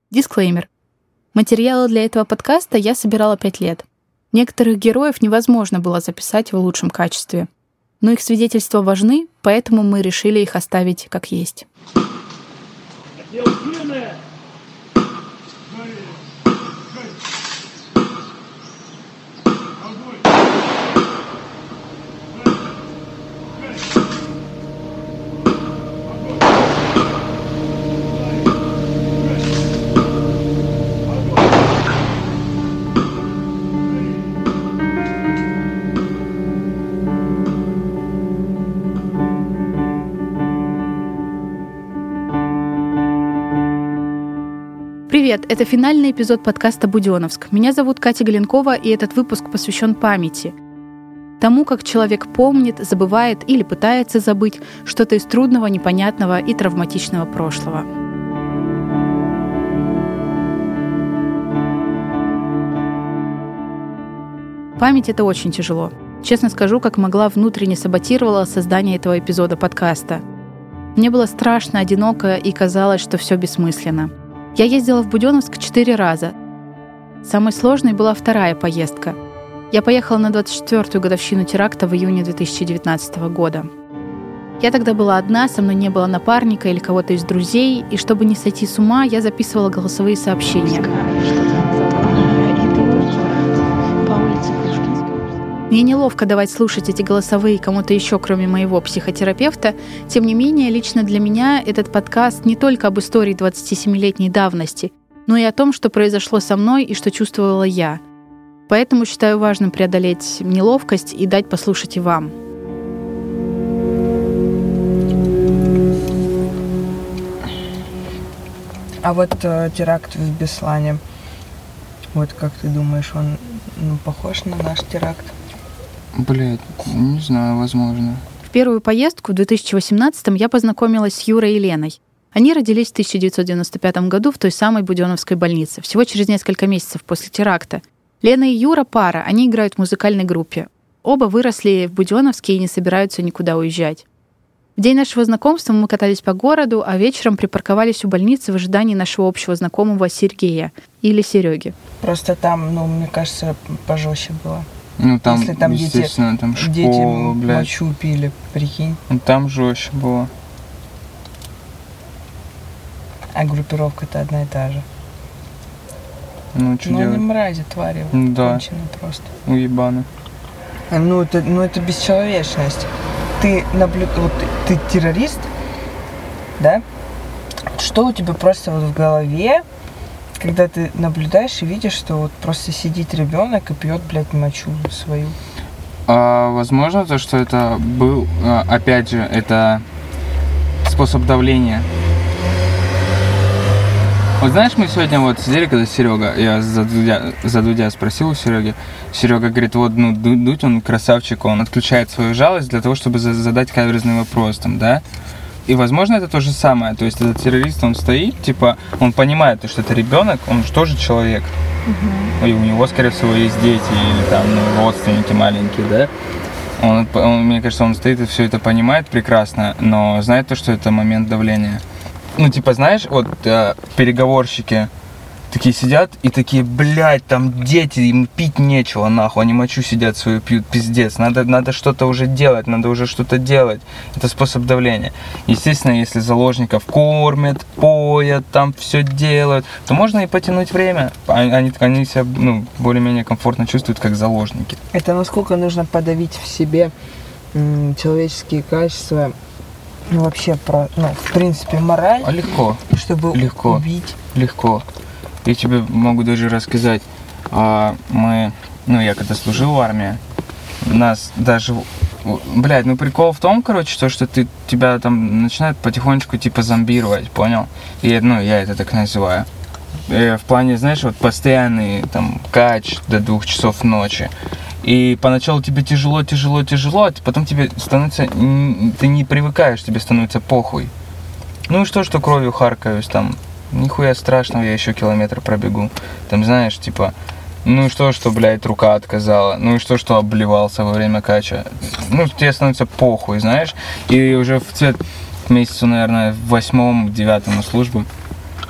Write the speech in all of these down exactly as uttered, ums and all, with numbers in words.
Дисклеймер. Материалы для этого подкаста я собирала пять лет. Некоторых героев невозможно было записать в лучшем качестве. Но их свидетельства важны, поэтому мы решили их оставить как есть. Привет, это финальный эпизод подкаста «Будённовск». Меня зовут Катя Галенкова, и этот выпуск посвящен памяти. Тому, как человек помнит, забывает или пытается забыть что-то из трудного, непонятного и травматичного прошлого. Память — это очень тяжело. Честно скажу, как могла, внутренне саботировала создание этого эпизода подкаста. Мне было страшно, одиноко, и казалось, что все бессмысленно. Я ездила в Будённовск четыре раза. Самой сложной была вторая поездка. Я поехала на двадцать четвёртую годовщину теракта в июне две тысячи девятнадцатого года. Я тогда была одна, со мной не было напарника или кого-то из друзей, и чтобы не сойти с ума, я записывала голосовые сообщения. Мне неловко давать слушать эти голосовые кому-то еще, кроме моего психотерапевта. Тем не менее, лично для меня этот подкаст не только об истории двадцатисемилетней давности, но и о том, что произошло со мной и что чувствовала я. Поэтому считаю важным преодолеть неловкость и дать послушать и вам. А вот э, теракт в Беслане, вот как ты думаешь, он ну, похож на наш теракт? Блядь, не знаю, возможно. В первую поездку в две тысячи восемнадцатом я познакомилась с Юрой и Леной. Они родились в тысяча девятьсот девяносто пятом году в той самой Будённовской больнице, всего через несколько месяцев после теракта. Лена и Юра — пара, они играют в музыкальной группе. Оба выросли в Будённовске и не собираются никуда уезжать. В день нашего знакомства мы катались по городу, а вечером припарковались у больницы в ожидании нашего общего знакомого Сергея или Сереги. Просто там, ну, мне кажется, пожестче было. Ну там, Если там естественно, дети, там школа, дети блядь. мочу пили, прикинь. Ну, там жестче было. А группировка-то одна и та же. Ну, что Ну, делать? они мрази, твари, Да. конченые просто. Уебаны. Ну это, ну, это бесчеловечность. Ты наблю... вот ты террорист, да? Что у тебя просто вот в голове, когда ты наблюдаешь и видишь, что вот просто сидит ребенок и пьет, блядь, мочу свою? А, возможно, то, что это был, а, опять же, это способ давления. Вот знаешь, мы сегодня вот сидели, когда Серега, я за Дудя, за Дудя спросил у Сереги, Серега говорит, вот, ну, Дудь, он красавчик, он отключает свою жалость для того, чтобы задать каверзный вопрос, там, да? И, возможно, это то же самое, то есть этот террорист, он стоит, типа, он понимает, что это ребенок, он же тоже человек, uh-huh. И у него, скорее всего, есть дети или там, ну, родственники маленькие, да? Он, он, мне кажется, он стоит и все это понимает прекрасно, но знает то, что это момент давления. Ну, типа, знаешь, вот э, переговорщики такие сидят и такие, блядь, там дети, им пить нечего, нахуй, они мочу сидят свою пьют, пиздец, надо, надо что-то уже делать, надо уже что-то делать. Это способ давления. Естественно, если заложников кормят, поят, там все делают, то можно и потянуть время. Они, они себя, ну, более-менее комфортно чувствуют, как заложники. Это насколько нужно подавить в себе м, человеческие качества, ну, вообще, про, ну, в принципе, мораль. А легко. Чтобы легко. убить. Легко. Я тебе могу даже рассказать. А, мы, ну, я когда служил в армии, нас даже, блядь, ну прикол в том, короче, то, что ты, тебя там начинают потихонечку типа зомбировать, понял? И, ну, я это так называю. И в плане, знаешь, вот постоянный там кач до двух часов ночи. И поначалу тебе тяжело, тяжело, тяжело, а потом тебе становится, ты не привыкаешь, тебе становится похуй. Ну и что, что кровью харкаюсь, там, нихуя страшного, я еще километр пробегу. Там, знаешь, типа, ну и что, что, блядь, рука отказала, ну и что, что обливался во время кача. Ну, тебе становится похуй, знаешь. И уже в цвет к месяцу, наверное, в восьмом, девятом на службу,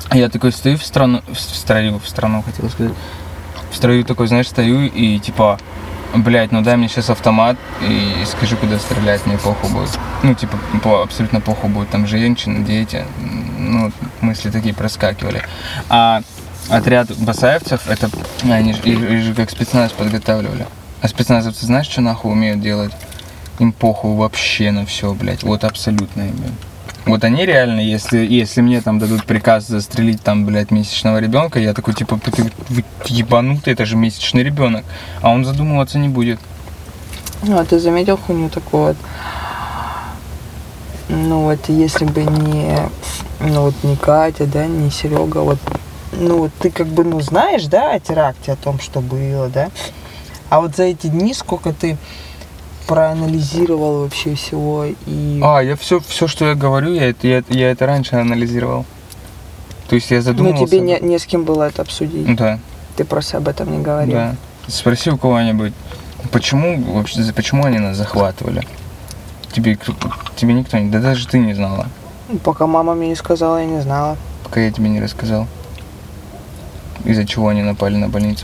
Я такой стою в страну, в строю, в страну хотел сказать, в строю такой, знаешь, стою и типа, блядь, ну дай мне сейчас автомат и скажи, куда стрелять, мне похуй будет. Ну, типа, по, абсолютно похуй будет, там женщины, дети, ну, мысли такие проскакивали. А отряд басаевцев, это, они же, их же как спецназ подготавливали. А спецназовцы знаешь, что нахуй умеют делать? Им похуй вообще на все, блядь, вот абсолютно им. Вот они реально, если, если мне там дадут приказ застрелить там, блядь, месячного ребенка, я такой, типа, ты, вы ебанутый, это же месячный ребенок. А он задумываться не будет. Ну, а ты заметил хуйню такую вот? Ну вот, если бы не, ну вот не Катя, да, не Серега, вот, ну вот ты как бы, ну знаешь, да, о теракте, о том, что было, да? А вот за эти дни сколько ты проанализировал вообще всего и... А, я все, все, что я говорю, я это, я, я это раньше анализировал. То есть я задумывался... Ну тебе не, не с кем было это обсудить? Да. Ты просто об этом не говорил? Да. Спроси у кого-нибудь, почему вообще, почему они нас захватывали? Тебе, тебе никто не... Да даже ты не знала. Пока мама мне не сказала, я не знала. Пока я тебе не рассказал. Из-за чего они напали на больницу?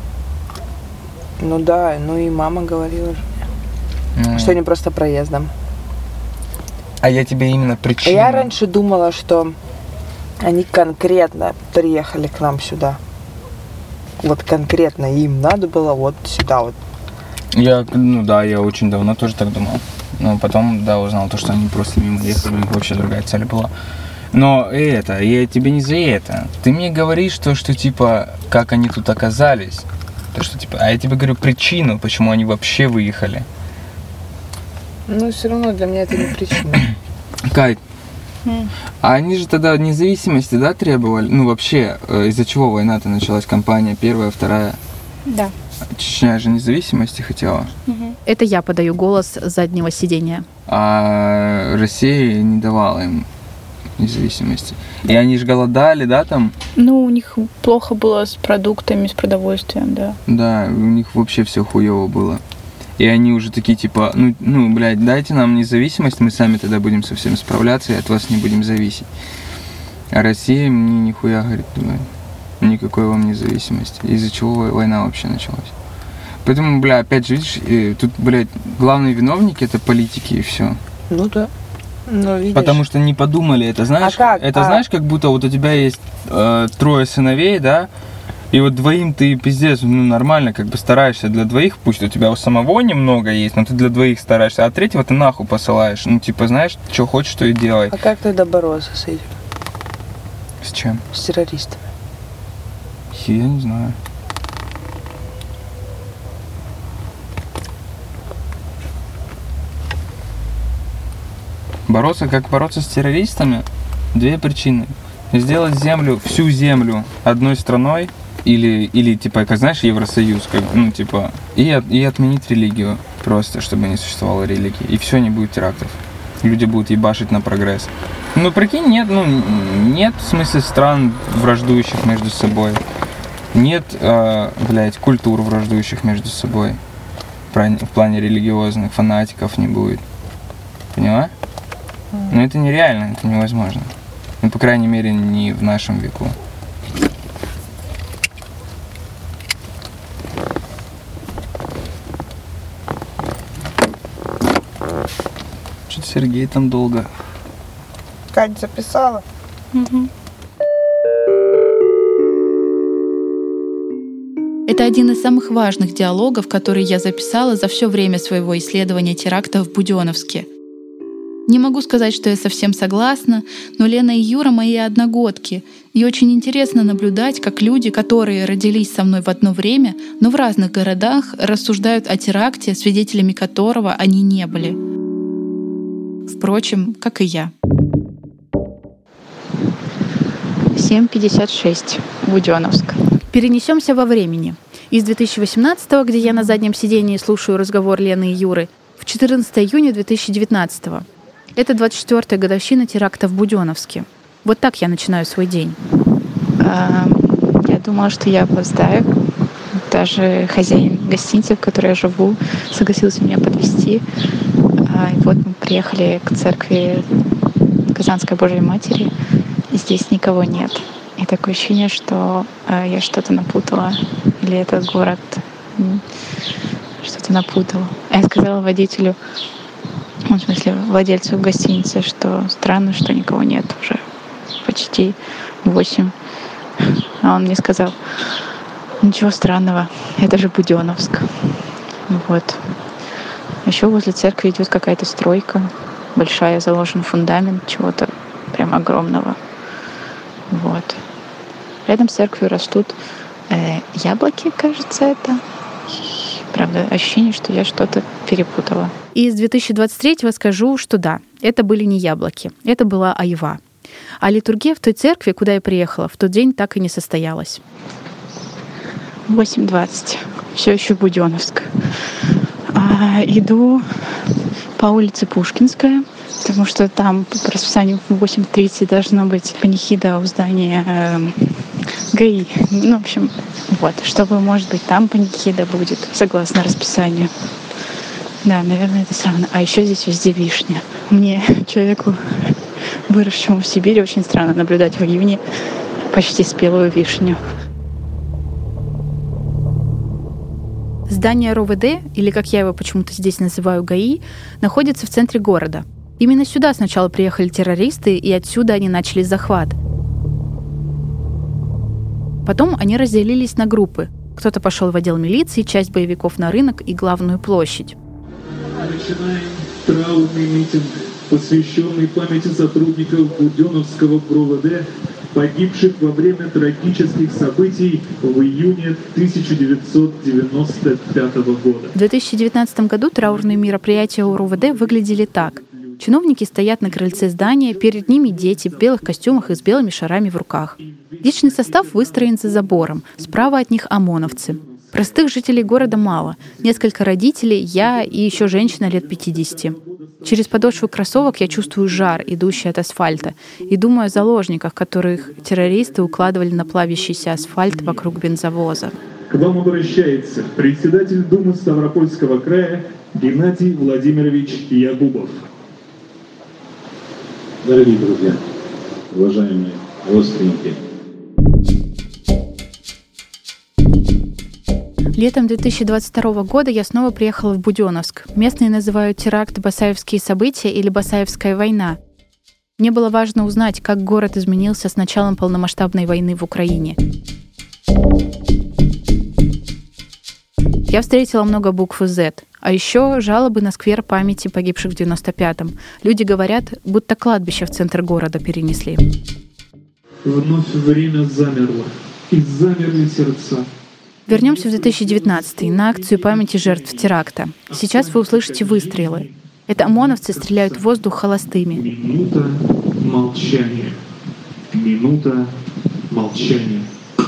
Ну да, ну и мама говорила же. Ну, что они просто проездом. а я тебе именно причину... Я раньше думала, что они конкретно приехали к нам сюда. Вот конкретно им надо было вот сюда вот. Я, ну да, я очень давно тоже так думал. Но потом, да, узнал то, что они просто мимо ехали, у них вообще другая цель была. Но это, я тебе не за это. Ты мне говоришь то, что типа, как они тут оказались. То, что типа, а я тебе говорю причину, почему они вообще выехали. Ну, все равно для меня это не причина. Кать, mm. а они же тогда независимости, да, требовали? Ну, вообще, из-за чего война-то началась? Кампания первая, вторая? Да. Чечня же независимости хотела. Угу. Это я подаю голос с заднего сидения. А Россия не давала им независимости. И они же голодали, да, там? Ну, у них плохо было с продуктами, с продовольствием, да. Да, у них вообще все хуево было. И они уже такие, типа, ну, ну, блядь, дайте нам независимость, мы сами тогда будем со всем справляться и от вас не будем зависеть. А Россия мне нихуя, говорит, никакой вам независимости. Из-за чего война вообще началась. Поэтому, бля, опять же, видишь, тут, блядь, главные виновники это политики и все. Ну да. Ну, видишь. Потому что не подумали, это знаешь, а как? это а... знаешь, как будто вот у тебя есть э, трое сыновей, да, и вот двоим ты пиздец, ну нормально, как бы стараешься для двоих, пусть у тебя у самого немного есть, но ты для двоих стараешься, а третьего ты нахуй посылаешь, ну типа знаешь, что хочешь, то и делай. А как тогда бороться с этим? С чем? С террористами. Я не знаю. Бороться, как бороться с террористами? Две причины. Сделать землю, всю землю одной страной, или, или типа, как знаешь, Евросоюз, как, ну, типа, и, от, и отменить религию, просто, чтобы не существовало религии. И все, не будет терактов. Люди будут ебашить на прогресс. Ну, прикинь, нет, ну, нет в смысле стран, враждующих между собой. Нет, э, блядь, культур, враждующих между собой. В плане религиозных фанатиков не будет. Поняла? Но это нереально, это невозможно. Ну, по крайней мере, не в нашем веку. Что-то Сергей там долго. Катя записала? Угу. Это один из самых важных диалогов, которые я записала за все время своего исследования теракта в Будённовске. Не могу сказать, что я совсем согласна, но Лена и Юра — мои одногодки, и очень интересно наблюдать, как люди, которые родились со мной в одно время, но в разных городах, рассуждают о теракте, свидетелями которого они не были. Впрочем, как и я. семь пятьдесят шесть. Будённовск. Перенесемся во времени. Из две тысячи восемнадцатого, где я на заднем сидении слушаю разговор Лены и Юры, в четырнадцатое июня две тысячи девятнадцатого. Это двадцать четвёртая годовщина теракта в Будённовске. Вот так я начинаю свой день. А, я думала, что я опоздаю. Даже хозяин гостиницы, в которой я живу, согласился меня подвезти. А, и вот мы приехали к церкви Казанской Божьей Матери. И здесь никого нет. такое ощущение, что э, я что-то напутала, или этот город м, что-то напутал. А я сказала водителю, ну, в смысле владельцу гостиницы, что странно, что никого нет уже почти восемь. А он мне сказал: ничего странного, это же Будённовск. Вот. Еще возле церкви идет какая-то стройка большая, заложен фундамент чего-то прям огромного. Вот. Рядом с церковью растут э, яблоки, кажется, это. Правда, ощущение, что я что-то перепутала. И из две тысячи двадцать третьего скажу, что да, это были не яблоки, это была айва. А литургия в той церкви, куда я приехала, в тот день так и не состоялась. восемь двадцать. Все еще Будённовск. А, иду по улице Пушкинская, потому что там по расписанию в восемь тридцать должна быть панихида у здания э, ГАИ. Ну, в общем, вот, чтобы, может быть, там панихида будет, согласно расписанию. Да, наверное, это странно. А еще здесь везде вишня. Мне, человеку, выросшему в Сибири, очень странно наблюдать в июне почти спелую вишню. Здание РОВД, или как я его почему-то здесь называю ГАИ, находится в центре города. Именно сюда сначала приехали террористы, и отсюда они начали захват. Потом они разделились на группы. Кто-то пошел в отдел милиции, часть боевиков на рынок и главную площадь. Начинаем траурный митинг, посвященный памяти сотрудников Будённовского ГРОВД, погибших во время трагических событий в июне тысяча девятьсот девяносто пятого года. В две тысячи девятнадцатом году траурные мероприятия у РОВД выглядели так. Чиновники стоят на крыльце здания, перед ними дети в белых костюмах и с белыми шарами в руках. Личный состав выстроен за забором, справа от них ОМОНовцы. Простых жителей города мало. Несколько родителей, я и еще женщина лет пятидесяти. Через подошву кроссовок я чувствую жар, идущий от асфальта, и думаю о заложниках, которых террористы укладывали на плавящийся асфальт вокруг бензовоза. К вам обращается председатель Думы Ставропольского края Геннадий Владимирович Ягубов. Дорогие друзья, уважаемые родственники, летом две тысячи двадцать второго года я снова приехала в Будённовск. Местные называют теракт «Басаевские события» или «Басаевская война». Мне было важно узнать, как город изменился с началом полномасштабной войны в Украине. Я встретила много букв «Z», а еще жалобы на сквер памяти погибших в девяносто пятом. Люди говорят, будто кладбище в центр города перенесли. Вновь время замерло, и замерли сердца. Вернемся в две тысячи девятнадцатый на акцию памяти жертв теракта. Сейчас вы услышите выстрелы. Это ОМОНовцы стреляют в воздух холостыми. Минута молчания. Минута молчания.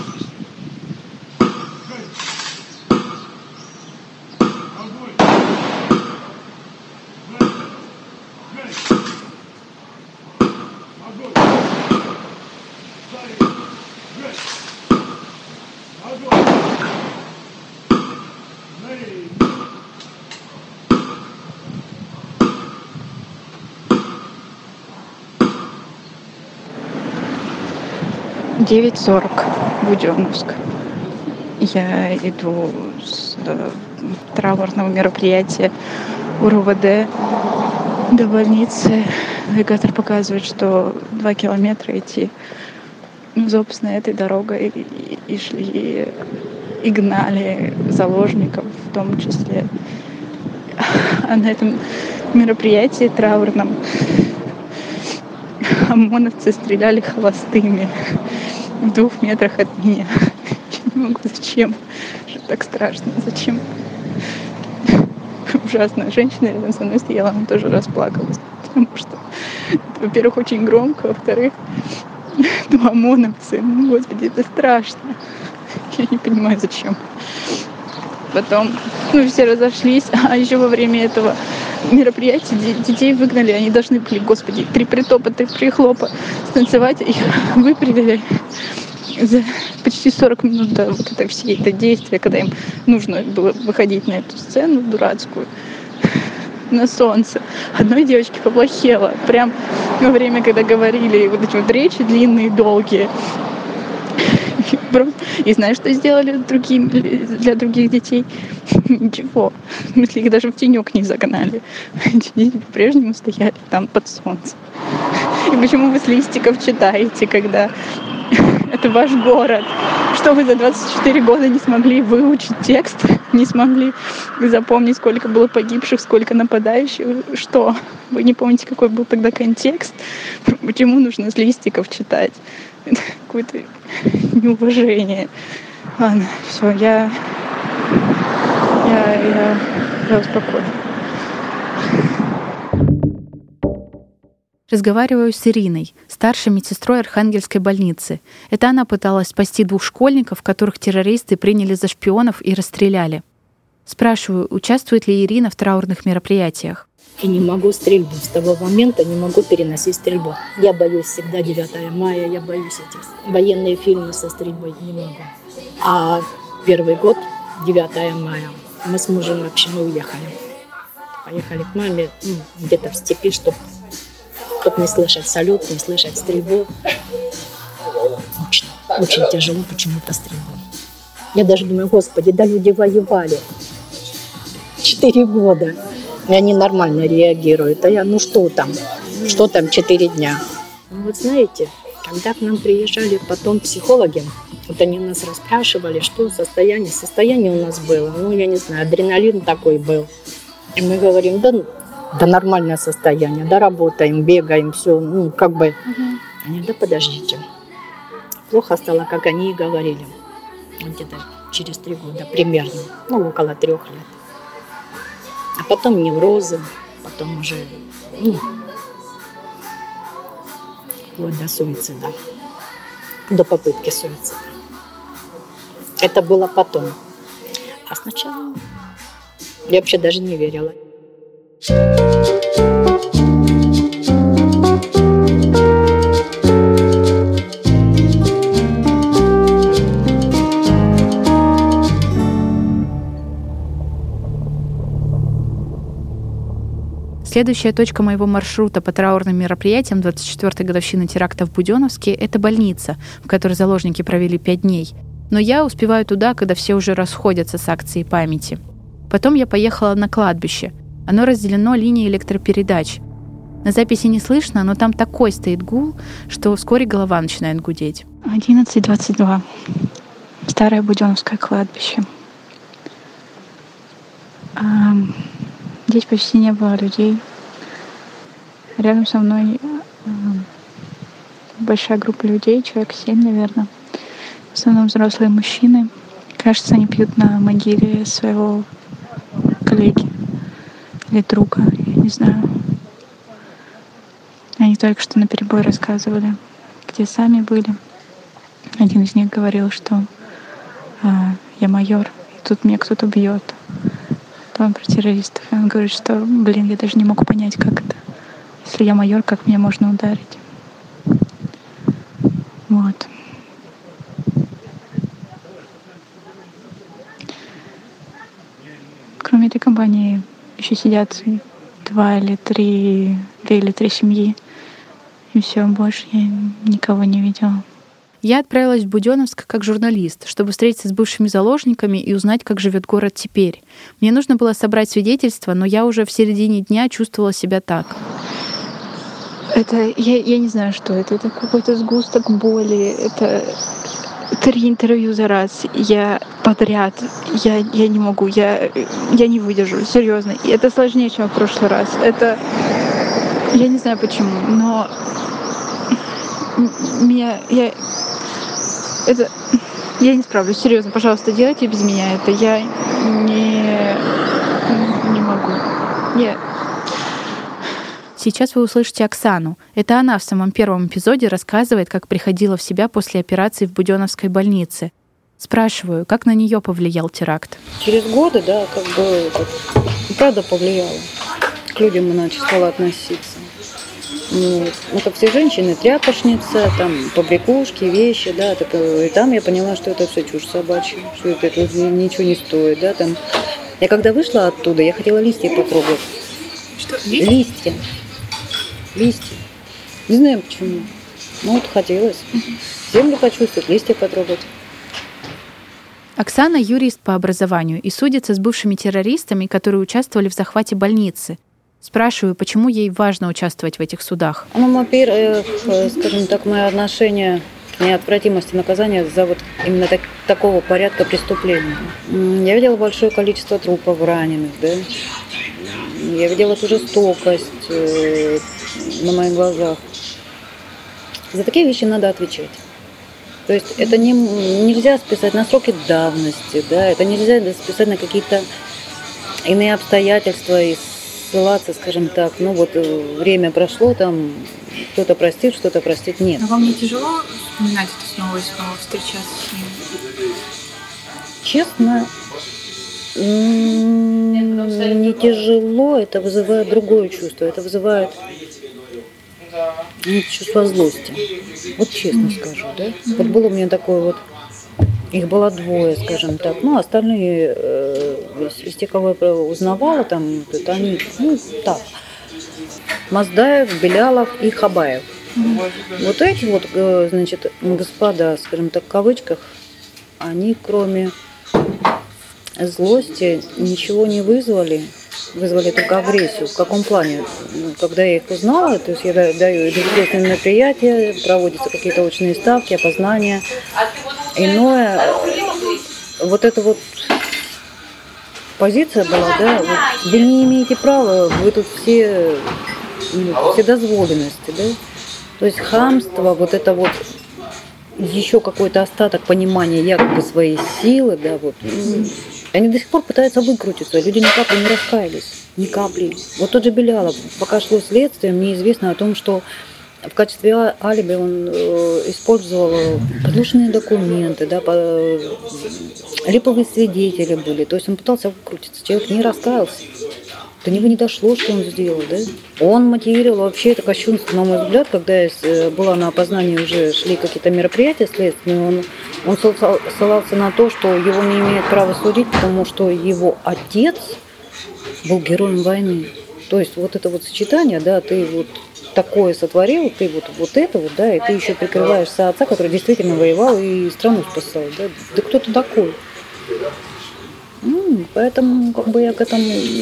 девять сорок, Будённовск. Я иду с э, траурного мероприятия у РОВД до больницы. Навигатор показывает, что два километра идти. Ну, собственно, этой дорогой и, и, и шли, и гнали заложников в том числе. А на этом мероприятии траурном ОМОНовцы стреляли холостыми в двух метрах от меня. Я не могу, зачем? Что так страшно? Зачем? Ужасно. Женщина рядом со мной стояла, она тоже расплакалась. Потому что, во-первых, очень громко, во-вторых, ну, ОМОНовцы. Ну, господи, это страшно. Я не понимаю, зачем. Потом, ну, все разошлись, а еще во время этого мероприятия детей выгнали, они должны были, господи, три притопа, три прихлопа станцевать, их выпрыгали за почти сорок минут до вот это все это действие, когда им нужно было выходить на эту сцену дурацкую на солнце. Одной девочке поплохело, прям во время, когда говорили вот эти вот речи длинные, долгие. И знаешь, что сделали другим, для других детей? Ничего. В смысле, их даже в тенек не загнали. Эти дети по-прежнему стояли там под солнцем. И почему вы с листиков читаете, когда это ваш город? Что вы за двадцать четыре года не смогли выучить текст, не смогли запомнить, сколько было погибших, сколько нападающих? Что? Вы не помните, какой был тогда контекст? Почему нужно с листиков читать? Это какое-то неуважение. Ладно, все, я, я, я, я успокоюсь. Разговариваю с Ириной, старшей медсестрой Архангельской больницы. Это она пыталась спасти двух школьников, которых террористы приняли за шпионов и расстреляли. Спрашиваю, участвует ли Ирина в траурных мероприятиях. И не могу стрельбу. С того момента не могу переносить стрельбу. Я боюсь всегда девятого мая, я боюсь этих военные фильмы со стрельбой не могу. А первый год, девятого мая, мы с мужем вообще мы уехали. Поехали к маме, ну, где-то в степи, чтобы чтоб не слышать салют, не слышать стрельбу. Очень, очень тяжело почему-то стрельбу. Я даже думаю, господи, да люди воевали. Четыре года. И они нормально реагируют. А я, ну что там? Что там четыре дня? Ну вот знаете, когда к нам приезжали потом психологи, вот они нас расспрашивали, что состояние. Состояние у нас было, ну я не знаю, адреналин такой был. И мы говорим, да, да нормальное состояние, да работаем, бегаем, все, ну как бы. Угу. Они, да подождите. Плохо стало, как они и говорили. Где-то через три года примерно, ну около трех лет. А потом неврозы, потом уже, ну, вплоть до суицида, до попытки суицида. Это было потом. А сначала я вообще даже не верила. Следующая точка моего маршрута по траурным мероприятиям двадцать четвёртой годовщины теракта в Будённовске — это больница, в которой заложники провели пять дней. Но я успеваю туда, когда все уже расходятся с акцией памяти. Потом я поехала на кладбище. Оно разделено линией электропередач. На записи не слышно, но там такой стоит гул, что вскоре голова начинает гудеть. одиннадцать двадцать два. Старое Будённовское кладбище. Здесь почти не было людей. Рядом со мной э, большая группа людей, человек семь, наверное. В основном взрослые мужчины. Кажется, они пьют на могиле своего коллеги или друга, я не знаю. Они только что наперебой рассказывали, где сами были. Один из них говорил, что э, я майор, и тут меня кто-то бьет. Там про террористов. И он говорит, что, блин, я даже не могу понять, как это. Если я майор, как меня можно ударить? Вот. Кроме этой компании еще сидят два или три, две или три семьи. И все, больше я никого не видела. Я отправилась в Будённовск как журналист, чтобы встретиться с бывшими заложниками и узнать, как живет город теперь. Мне нужно было собрать свидетельства, но я уже в середине дня чувствовала себя так. Это, я, я не знаю, что это. Это какой-то сгусток боли. Это три интервью за раз. Я подряд. Я, я не могу. Я, я не выдержу. Серьезно. И это сложнее, чем в прошлый раз. Это... Я не знаю почему, но... Меня... Я... Это... Я не справлюсь. Серьезно, пожалуйста, делайте без меня это. Я не... Не могу. Нет. Сейчас вы услышите Оксану. Это она в самом первом эпизоде рассказывает, как приходила в себя после операции в Будённовской больнице. Спрашиваю, как на нее повлиял теракт? Через годы, да, как бы это, правда повлияло. К людям иначе стало относиться. Ну, ну, как все женщины, тряпочница, там, побрякушки, вещи, да, так, и там я поняла, что это все чушь собачья, что это, это ничего не стоит, да, там. Я когда вышла оттуда, я хотела листья попробовать. Что? Листья? Листья. Листья. Не знаю почему. Ну, вот хотелось. Землю почувствовать, листья потрогать. Оксана — юрист по образованию и судится с бывшими террористами, которые участвовали в захвате больницы. Спрашиваю, почему ей важно участвовать в этих судах. Ну, во-первых, скажем так, мое отношение к неотвратимости наказания за вот именно так, такого порядка преступления. Я видела большое количество трупов раненых, да. Я видела эту жестокость э, на моих глазах. За такие вещи надо отвечать. То есть это не, нельзя списать на сроки давности, да, это нельзя списать на какие-то иные обстоятельства и ссылаться, скажем так, ну вот время прошло, там кто-то простит, что-то простит, нет. Но вам не тяжело вспоминать это снова и снова, встречаться с ним? Честно, не тяжело, это вызывает другое чувство, это вызывает чувство злости. Вот честно скажу, да. Вот было у меня такое вот, их было двое, скажем так, ну остальные э, из тех, кого я узнавала, там, это они, ну так, Маздаев, Белялов и Хабаев. Вот эти вот, э, значит, господа, скажем так, в кавычках, они кроме злости ничего не вызвали, вызвали только агрессию. В каком плане? Когда я их узнала, то есть я даю интересные мероприятия, проводятся какие-то очные ставки, опознания. Иное, вот эта вот позиция была, да, вот, вы не имеете права, вы тут все, все дозволенности, да. То есть хамство, вот это вот еще какой-то остаток понимания якобы своей силы, да, вот. Они до сих пор пытаются выкрутиться, люди ни капли не раскаялись, ни капли. Вот тот же Белялов, пока шло следствие, мне известно о том, что в качестве алиби он э, использовал подложные документы, да, по, липовые свидетели были, то есть он пытался выкрутиться, человек не раскаялся. До него не дошло, что он сделал, да? Он мотивировал вообще это кощунство, на мой взгляд, когда я была на опознании, уже шли какие-то мероприятия следственные, он, он ссылался на то, что его не имеют права судить, потому что его отец был героем войны. То есть вот это вот сочетание, да, ты вот такое сотворил, ты вот, вот это вот, да, и ты еще прикрываешься отца, который действительно воевал и страну спасал, да? Да кто ты такой? Ну, поэтому как бы я к этому...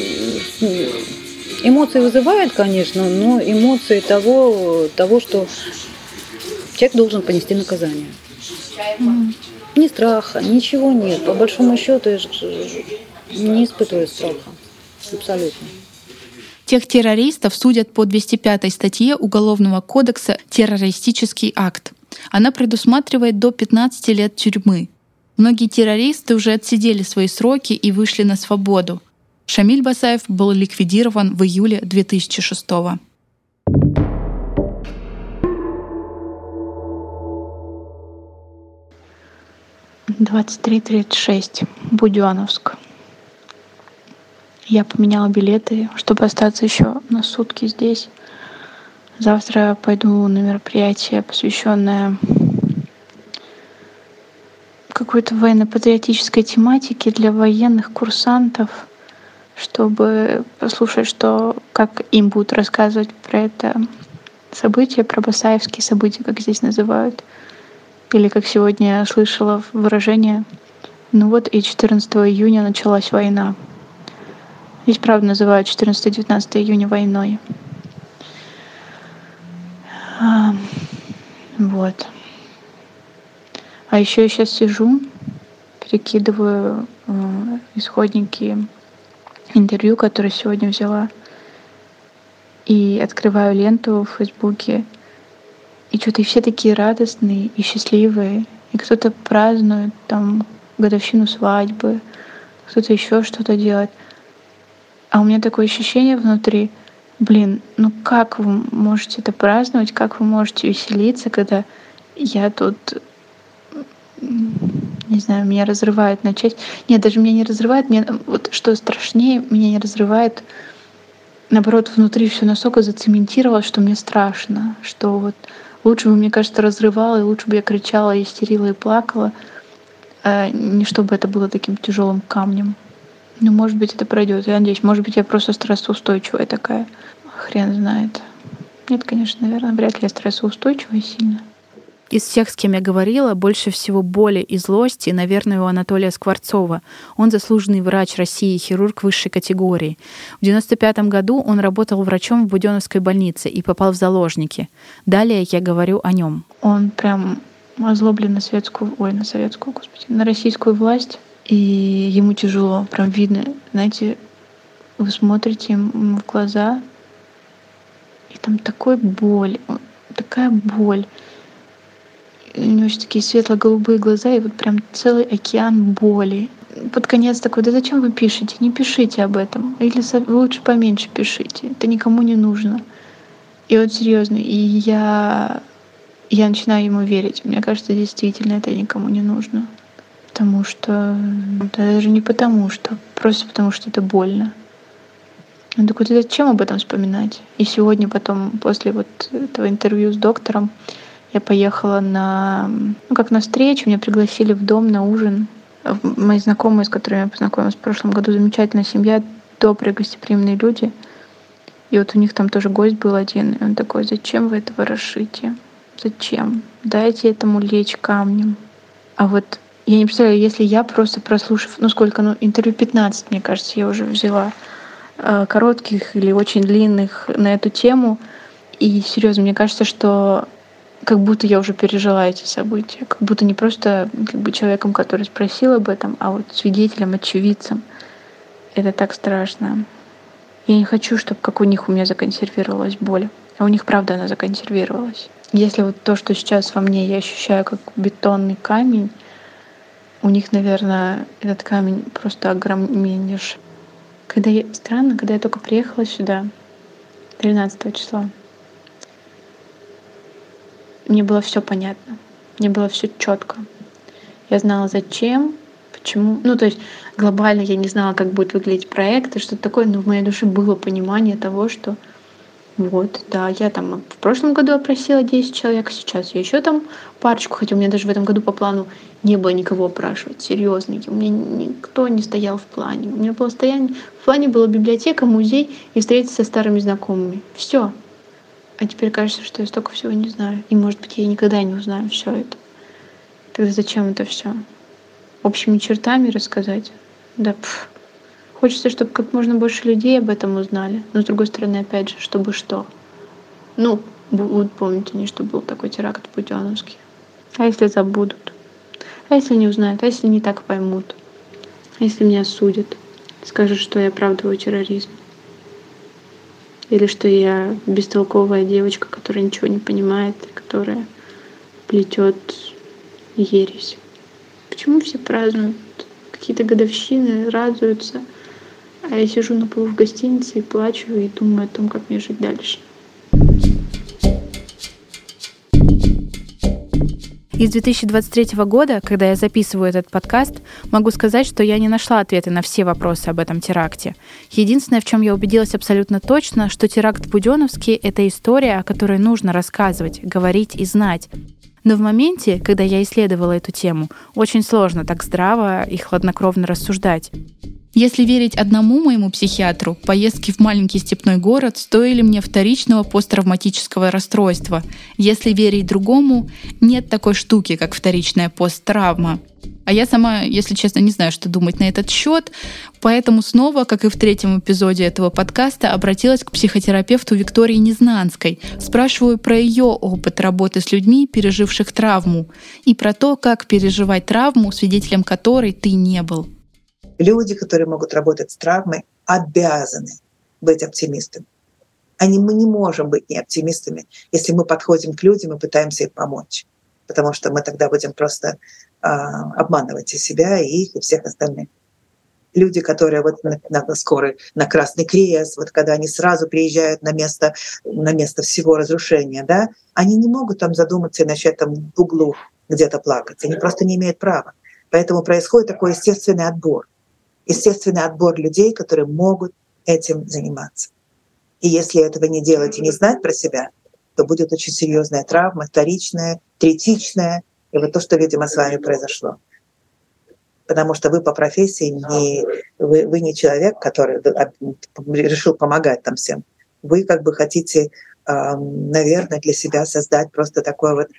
Эмоции вызывает, конечно, но эмоции того, того, что человек должен понести наказание. Mm. Ни страха, ничего нет. По большому счету я не испытываю страха. Абсолютно. Тех террористов судят по двести пятой статье Уголовного кодекса «Террористический акт». Она предусматривает до пятнадцати лет тюрьмы. Многие террористы уже отсидели свои сроки и вышли на свободу. Шамиль Басаев был ликвидирован в июле две тысячи шестого. двадцать три тридцать шесть. Будённовск. Я поменяла билеты, чтобы остаться еще на сутки здесь. Завтра пойду на мероприятие, посвященное какой-то военно-патриотической тематике для военных курсантов, чтобы послушать, что, как им будут рассказывать про это событие, про басаевские события, как здесь называют. Или, как сегодня я слышала выражение, ну вот и четырнадцатого июня началась война. Здесь, правда, называют четырнадцатого-девятнадцатого июня войной. А, вот. А еще я сейчас сижу, перекидываю э, исходники интервью, которые сегодня взяла, и открываю ленту в Фейсбуке, и что-то все такие радостные и счастливые, и кто-то празднует там годовщину свадьбы, кто-то еще что-то делает. А у меня такое ощущение внутри, блин, ну как вы можете это праздновать, как вы можете веселиться, когда я тут, не знаю, меня разрывает на части. Нет, даже меня не разрывает, мне, вот что страшнее, меня не разрывает, наоборот, внутри все настолько зацементировалось, что мне страшно, что вот лучше бы, мне кажется, разрывало, и лучше бы я кричала, истерила и плакала, а не чтобы это было таким тяжелым камнем. Ну, может быть, это пройдет. Я надеюсь, может быть, я просто стрессоустойчивая такая. Хрен знает. Нет, конечно, наверное, вряд ли я стрессоустойчивая сильно. Из всех, с кем я говорила, больше всего боли и злости, наверное, у Анатолия Скворцова. Он заслуженный врач России, хирург высшей категории. В девяносто пятом году он работал врачом в Будённовской больнице и попал в заложники. Далее я говорю о нем. Он прям озлоблен на советскую, ой, на советскую, господи, на российскую власть. И ему тяжело, прям видно. Знаете, вы смотрите ему в глаза, и там такой боль, такая боль. У него еще такие светло-голубые глаза, и вот прям целый океан боли. Под конец такой: да зачем вы пишете? Не пишите об этом. Или лучше поменьше пишите. Это никому не нужно. И вот серьезно, и я, я начинаю ему верить. Мне кажется, действительно это никому не нужно. Потому что... Даже не потому что. Просто потому что это больно. Он такой: да зачем об этом вспоминать? И сегодня потом, после вот этого интервью с доктором, я поехала на, ну, как на встречу, меня пригласили в дом на ужин. Мои знакомые, с которыми я познакомилась в прошлом году, замечательная семья, добрые, гостеприимные люди. И вот у них там тоже гость был один, и он такой: зачем вы это ворошите? Зачем? Дайте этому лечь камнем. А вот я не представляю, если я просто прослушав, ну сколько, ну интервью пятнадцать, мне кажется, я уже взяла, коротких или очень длинных на эту тему. И серьезно, мне кажется, что как будто я уже пережила эти события, как будто не просто как бы человеком, который спросил об этом, а вот свидетелем, очевидцем. Это так страшно. Я не хочу, чтобы как у них у меня законсервировалась боль. А у них, правда, она законсервировалась. Если вот то, что сейчас во мне я ощущаю как бетонный камень, у них, наверное, этот камень просто огромнейший. Когда я... Странно, когда я только приехала сюда, тринадцатого числа, мне было все понятно, мне было все четко. Я знала, зачем, почему. Ну, то есть глобально я не знала, как будет выглядеть проект и что-то такое, но в моей душе было понимание того, что вот, да, я там в прошлом году опросила десять человек, сейчас я еще там парочку, хотя у меня даже в этом году по плану не было никого опрашивать, серьезно, у меня никто не стоял в плане. У меня было стояние, в плане была библиотека, музей и встретиться со старыми знакомыми. Все. А теперь кажется, что я столько всего не знаю. И, может быть, я никогда не узнаю все это. Тогда зачем это все? Общими чертами рассказать? Да, пф. Хочется, чтобы как можно больше людей об этом узнали. Но, с другой стороны, опять же, чтобы что? Ну, будут помнить они, что был такой теракт в Будённовске. А если забудут? А если не узнают? А если не так поймут? А если меня осудят? Скажут, что я оправдываю терроризм? Или что я бестолковая девочка, которая ничего не понимает, которая плетет ересь. Почему все празднуют какие-то годовщины, радуются, а я сижу на полу в гостинице и плачу и думаю о том, как мне жить дальше? Из две тысячи двадцать третьего года, когда я записываю этот подкаст, могу сказать, что я не нашла ответы на все вопросы об этом теракте. Единственное, в чем я убедилась абсолютно точно, что теракт в Будённовске — это история, о которой нужно рассказывать, говорить и знать. Но в моменте, когда я исследовала эту тему, очень сложно так здраво и хладнокровно рассуждать. Если верить одному моему психиатру, поездки в маленький степной город стоили мне вторичного посттравматического расстройства. Если верить другому, нет такой штуки, как вторичная посттравма. А я сама, если честно, не знаю, что думать на этот счет, поэтому снова, как и в третьем эпизоде этого подкаста, обратилась к психотерапевту Виктории Незнанской. Спрашиваю про ее опыт работы с людьми, переживших травму, и про то, как переживать травму, свидетелем которой ты не был. Люди, которые могут работать с травмой, обязаны быть оптимистами. Они, мы не можем быть не оптимистами, если мы подходим к людям и пытаемся им помочь. Потому что мы тогда будем просто э, обманывать и себя, и их, и всех остальных. Люди, которые вот на, на скорой, на Красный Крест, вот когда они сразу приезжают на место, на место всего разрушения, да, они не могут там задуматься и начать там в углу где-то плакать. Они просто не имеют права. Поэтому происходит такой естественный отбор. Естественный отбор людей, которые могут этим заниматься. И если этого не делать и не знать про себя, то будет очень серьезная травма, вторичная, третичная, и вот то, что, видимо, с вами произошло. Потому что вы по профессии не, вы, вы не человек, который решил помогать там всем. Вы как бы хотите, наверное, для себя создать просто такое вот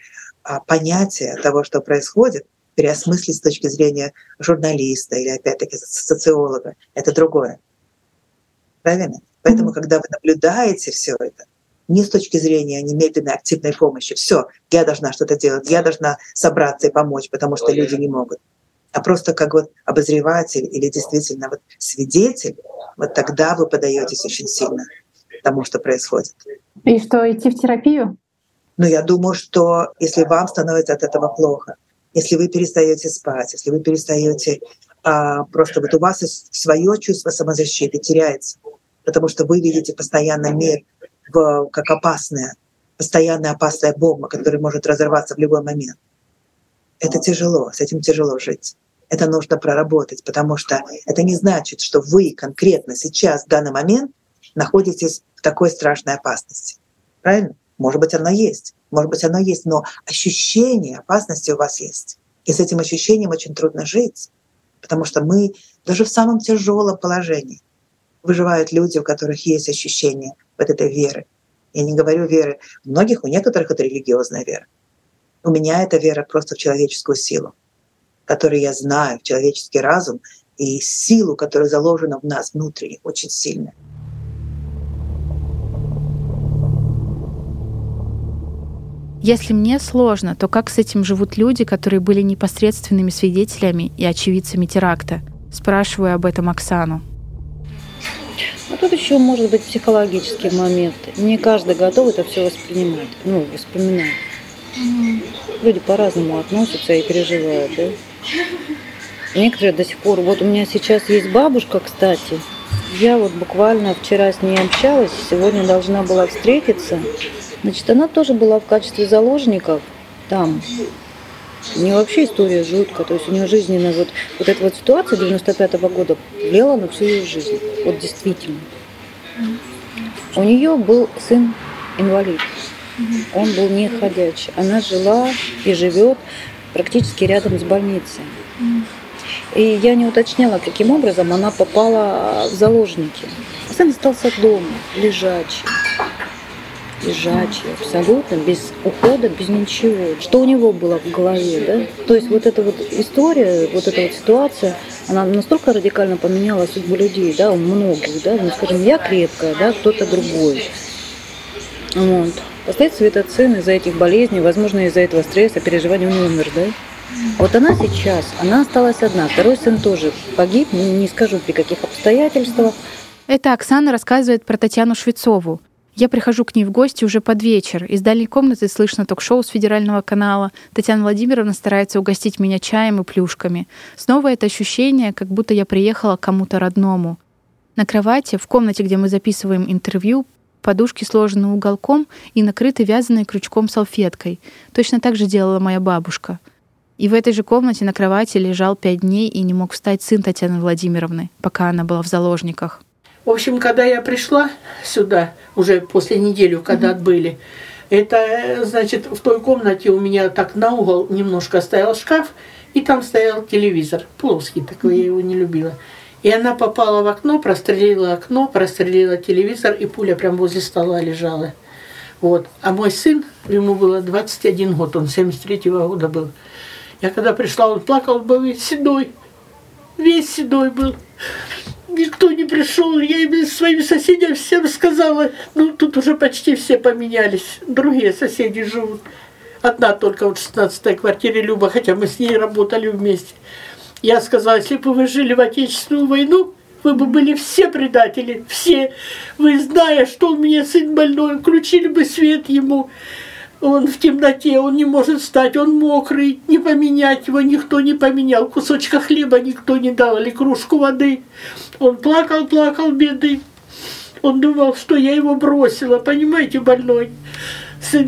а, понятие того, что происходит, переосмыслить с точки зрения журналиста или, опять-таки, социолога. Это другое. Правильно? Поэтому, mm-hmm. когда вы наблюдаете все это, не с точки зрения немедленной активной помощи, все, я должна что-то делать, я должна собраться и помочь, потому что люди не могут, а просто как вот обозреватель или действительно вот свидетель, вот тогда вы подаетесь очень сильно тому, что происходит. И что, идти в терапию? Но я думаю, что если вам становится от этого плохо, если вы перестаете спать, если вы перестаете а, просто вот у вас свое чувство самозащиты теряется, потому что вы видите постоянно мир в, как опасная, постоянная опасная бомба, которая может разорваться в любой момент. Это тяжело, с этим тяжело жить. Это нужно проработать, потому что это не значит, что вы конкретно сейчас, в данный момент, находитесь в такой страшной опасности. Правильно? Может быть, оно есть. Может быть, оно есть, но ощущение опасности у вас есть. И с этим ощущением очень трудно жить, потому что мы даже в самом тяжелом положении выживают люди, у которых есть ощущение вот этой веры. Я не говорю веры. У многих, у некоторых это религиозная вера. У меня это вера просто в человеческую силу, которую я знаю, в человеческий разум и силу, которая заложена в нас внутри, очень сильная. Если мне сложно, то как с этим живут люди, которые были непосредственными свидетелями и очевидцами теракта? Спрашиваю об этом Оксану. А тут еще может быть психологический момент. Не каждый готов это все воспринимать, ну, воспоминать. Mm-hmm. Люди по-разному относятся и переживают, да? Некоторые до сих пор. Вот у меня сейчас есть бабушка, кстати. Я вот буквально вчера с ней общалась, сегодня должна была встретиться. Значит, она тоже была в качестве заложников там. У нее вообще история жуткая, то есть у нее жизненная вот, вот эта вот ситуация девяносто пятого года влияла на всю ее жизнь. Вот действительно. У нее был сын инвалид. Он был не ходячий. Она жила и живет практически рядом с больницей. И я не уточняла, каким образом она попала в заложники. Сын остался дома, лежачий. Лежачий, абсолютно, без ухода, без ничего. Что у него было в голове, да? То есть вот эта вот история, вот эта вот ситуация, она настолько радикально поменяла судьбу людей, да, у многих, да, ну, скажем, я крепкая, да, кто-то другой. Вот. Впоследствии этот сын из-за этих болезней, возможно, из-за этого стресса, переживаний, он умер, да? Вот она сейчас, она осталась одна, второй сын тоже погиб, не скажу при каких обстоятельствах. Это Оксана рассказывает про Татьяну Швецову. Я прихожу к ней в гости уже под вечер. Из дальней комнаты слышно ток-шоу с федерального канала. Татьяна Владимировна старается угостить меня чаем и плюшками. Снова это ощущение, как будто я приехала к кому-то родному. На кровати, в комнате, где мы записываем интервью, подушки сложены уголком и накрыты вязаной крючком салфеткой. Точно так же делала моя бабушка. И в этой же комнате на кровати лежал пять дней и не мог встать сын Татьяны Владимировны, пока она была в заложниках. В общем, когда я пришла сюда, уже после недели, когда mm-hmm. отбыли, это, значит, в той комнате у меня так на угол немножко стоял шкаф, и там стоял телевизор, плоский такой, mm-hmm. я его не любила. И она попала в окно, прострелила окно, прострелила телевизор, и пуля прям возле стола лежала. Вот. А мой сын, ему было двадцать один год, он семьдесят третьего года был. Я когда пришла, он плакал, был весь седой, весь седой был. Никто не пришел, я им своим соседям всем сказала. Ну, тут уже почти все поменялись. Другие соседи живут. Одна только вот в шестнадцатой квартире Люба, хотя мы с ней работали вместе. Я сказала, если бы вы жили в Отечественную войну, вы бы были все предатели, все. Вы, зная, что у меня сын больной, включили бы свет ему. Он в темноте, он не может встать, он мокрый, не поменять его никто не поменял. Кусочка хлеба никто не дал, или кружку воды. Он плакал, плакал, бедный. Он думал, что я его бросила, понимаете, больной сын.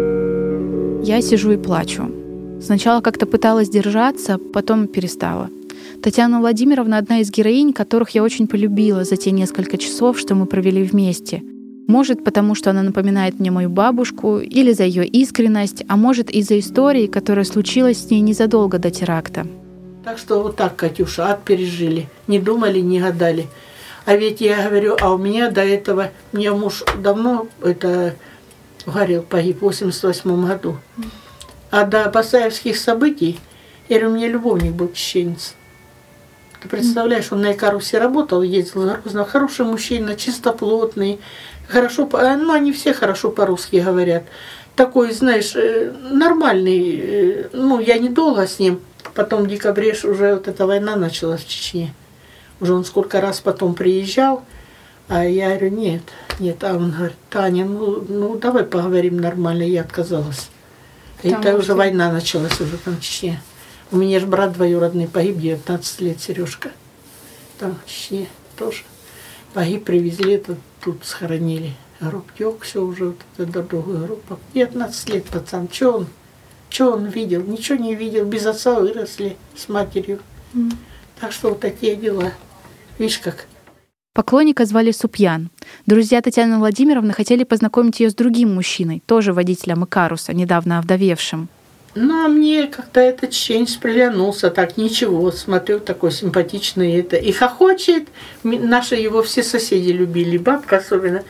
Я сижу и плачу. Сначала как-то пыталась держаться, потом перестала. Татьяна Владимировна — одна из героинь, которых я очень полюбила за те несколько часов, что мы провели вместе. Может, потому что она напоминает мне мою бабушку, или за ее искренность, а может, из-за истории, которая случилась с ней незадолго до теракта. Так что вот так, Катюша, ад пережили. Не думали, не гадали. А ведь я говорю, а у меня до этого, мне муж давно это горел, погиб в восемьдесят восьмом году. А до Басаевских событий, я говорю, у меня любовник был чеченец. Ты представляешь, он на Икарусе работал, ездил за Грозно. Хороший мужчина, чистоплотный, хорошо, ну они все хорошо по-русски говорят. Такой, знаешь, нормальный, ну я недолго с ним. Потом в декабре уже вот эта война началась в Чечне. Уже он сколько раз потом приезжал, а я говорю, нет, нет. А он говорит, Таня, ну, ну давай поговорим нормально. Я отказалась. И это уже война началась уже там в Чечне. У меня же брат двоюродный погиб, девятнадцать лет, Сережка. Там в Чечне тоже. Погиб, привезли, тут, тут схоронили. Гроб тек, все уже, вот это другой гроб. девятнадцать лет пацан, что он? Что он видел? Ничего не видел. Без отца выросли с матерью. Mm. Так что вот такие дела. Видишь как. Поклонника звали Супьян. Друзья Татьяны Владимировны хотели познакомить ее с другим мужчиной, тоже водителем Икаруса, недавно овдовевшим. Ну, а мне как-то этот чеченец приглянулся, так ничего, смотрю, такой симпатичный это. И хохочет. Наши его все соседи любили, бабка особенно.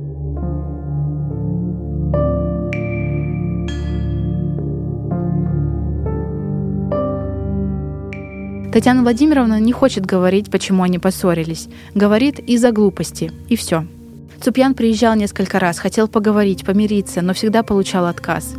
Татьяна Владимировна не хочет говорить, почему они поссорились. Говорит из-за глупости. И все. Супьян приезжал несколько раз, хотел поговорить, помириться, но всегда получал отказ.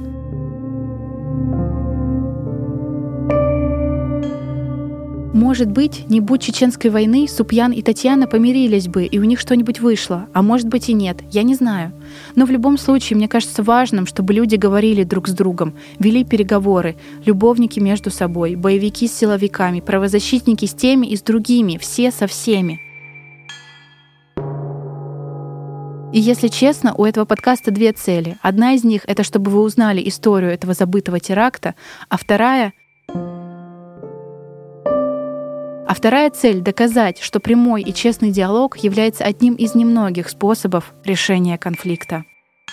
Может быть, не будь чеченской войны, Супьян и Татьяна помирились бы, и у них что-нибудь вышло. А может быть и нет, я не знаю. Но в любом случае, мне кажется важным, чтобы люди говорили друг с другом, вели переговоры, любовники между собой, боевики с силовиками, правозащитники с теми и с другими, все со всеми. И если честно, у этого подкаста две цели. Одна из них — это чтобы вы узнали историю этого забытого теракта, а вторая — А вторая цель — доказать, что прямой и честный диалог является одним из немногих способов решения конфликта.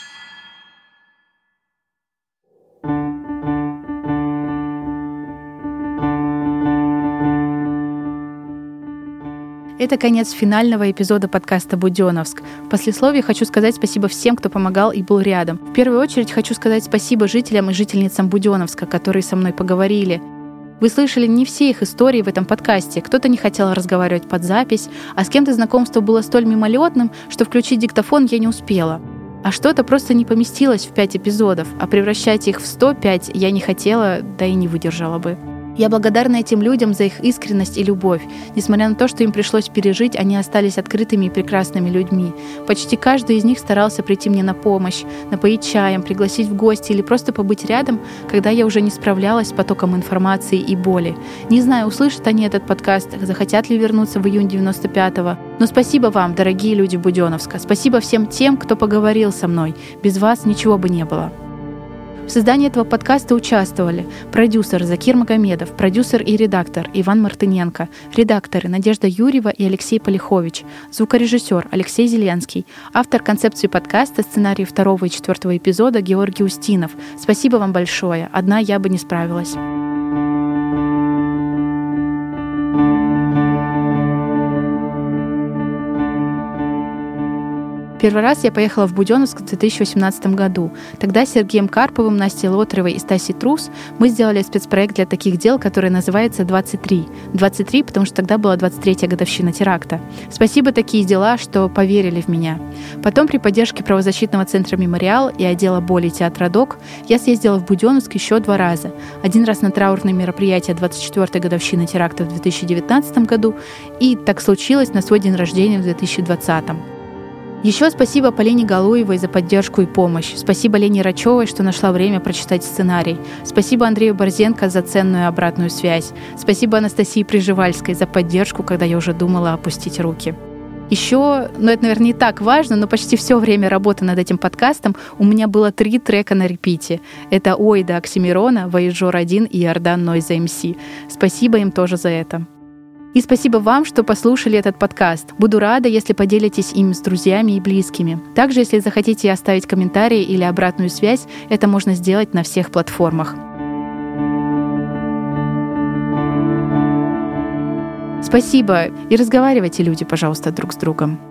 Это конец финального эпизода подкаста «Будённовск». В послесловии хочу сказать спасибо всем, кто помогал и был рядом. В первую очередь хочу сказать спасибо жителям и жительницам Будённовска, которые со мной поговорили. Вы слышали не все их истории в этом подкасте. Кто-то не хотел разговаривать под запись, а с кем-то знакомство было столь мимолетным, что включить диктофон я не успела. А что-то просто не поместилось в пять эпизодов, а превращать их в сто пять я не хотела, да и не выдержала бы. Я благодарна этим людям за их искренность и любовь. Несмотря на то, что им пришлось пережить, они остались открытыми и прекрасными людьми. Почти каждый из них старался прийти мне на помощь, напоить чаем, пригласить в гости или просто побыть рядом, когда я уже не справлялась с потоком информации и боли. Не знаю, услышат они этот подкаст, захотят ли вернуться в июнь девяносто пятого. Но спасибо вам, дорогие люди Будённовска. Спасибо всем тем, кто поговорил со мной. Без вас ничего бы не было. В создании этого подкаста участвовали продюсер Закир Магомедов, продюсер и редактор Иван Мартыненко, редакторы Надежда Юрьева и Алексей Полихович, звукорежиссер Алексей Зеленский, автор концепции подкаста, сценарий второго и четвертого эпизода Георгий Устинов. Спасибо вам большое. Одна я бы не справилась. Первый раз я поехала в Будённовск в две тысячи восемнадцатом году. Тогда с Сергеем Карповым, Настей Лотаревой и Стасей Трус мы сделали спецпроект для таких дел, который называется «двадцать три». двадцать три, потому что тогда была двадцать третья годовщина теракта. Спасибо такие дела, что поверили в меня. Потом при поддержке правозащитного центра «Мемориал» и отдела боли театра «Док» я съездила в Будённовск еще два раза. Один раз на траурное мероприятие двадцать четвёртой годовщины теракта в две тысячи девятнадцатом году и так случилось на свой день рождения в две тысячи двадцатом. Еще спасибо Полине Галуевой за поддержку и помощь. Спасибо Лене Рачевой, что нашла время прочитать сценарий. Спасибо Андрею Борзенко за ценную обратную связь. Спасибо Анастасии Приживальской за поддержку, когда я уже думала опустить руки. Еще, ну это, наверное, не так важно, но почти все время работы над этим подкастом у меня было три трека на репите. Это «Ойда» Оксимирона, «Вояжер один» и «Иордан Нойза эм си». Спасибо им тоже за это. И спасибо вам, что послушали этот подкаст. Буду рада, если поделитесь им с друзьями и близкими. Также, если захотите оставить комментарии или обратную связь, это можно сделать на всех платформах. Спасибо. И разговаривайте, люди, пожалуйста, друг с другом.